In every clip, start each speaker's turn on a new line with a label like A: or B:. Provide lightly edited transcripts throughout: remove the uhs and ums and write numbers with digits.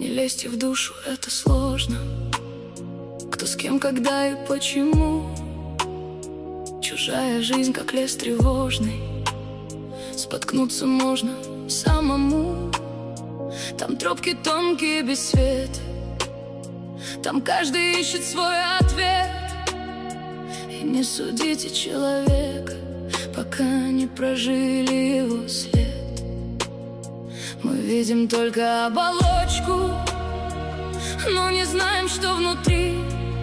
A: лезьте в душу, это сложно. Кто с кем, когда и почему. Чужая жизнь, как лес тревожный. Споткнуться можно самому. Там тропки тонкие, без света. Там каждый ищет свой ответ. И не судите человека, пока не прожили его след. Мы видим только оболочку, но не знаем, что внутри.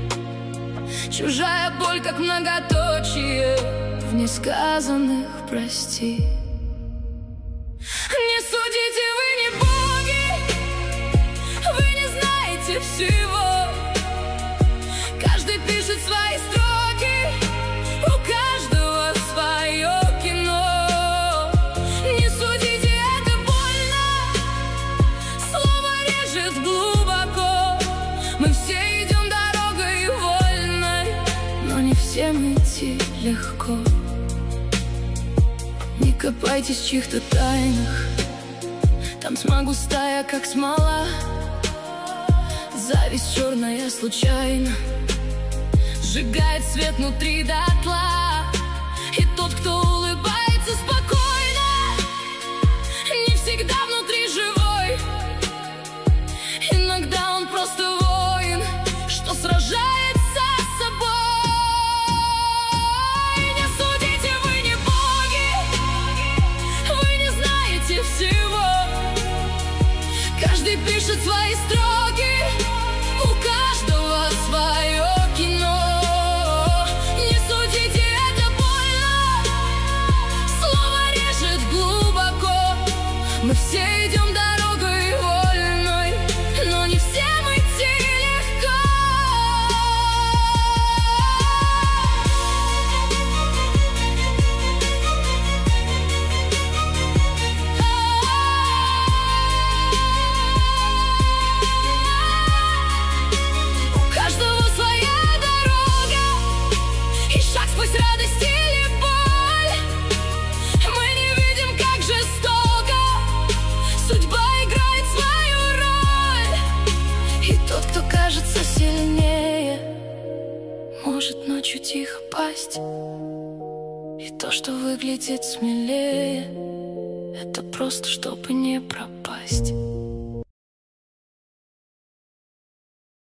A: Чужая боль, как многоточие в несказанных «прости». Не судите, вы не боги, вы не знаете всего. Каждый пишет свои строки, у каждого свое кино. Не судите, это больно, слово режет глубоко. Мы все идем дорогой вольной, но не всем идти легко. Не копайтесь в чьих-то тайнах, там тьма густая, как смола. Зависть черная случайно сжигает свет внутри дотла. И тот, кто улыбается спокойно, не всегда внутри живой. Иногда он просто воин, что сражается с собой. Не судите, вы не боги, вы не знаете всего. Каждый пишет свои строки, у каждого свое кино. Не судите, это больно, слово режет глубоко. Мы все идем дорогой вольной, но не всем идти легко. У каждого своя дорога, и шаг сквозь радость или боль. Мы не видим, как жестоко судьба играет свою роль. И тот, кто кажется сильнее, может ночью тихо пасть. И то, что выглядит смелее, это просто чтобы не пропасть.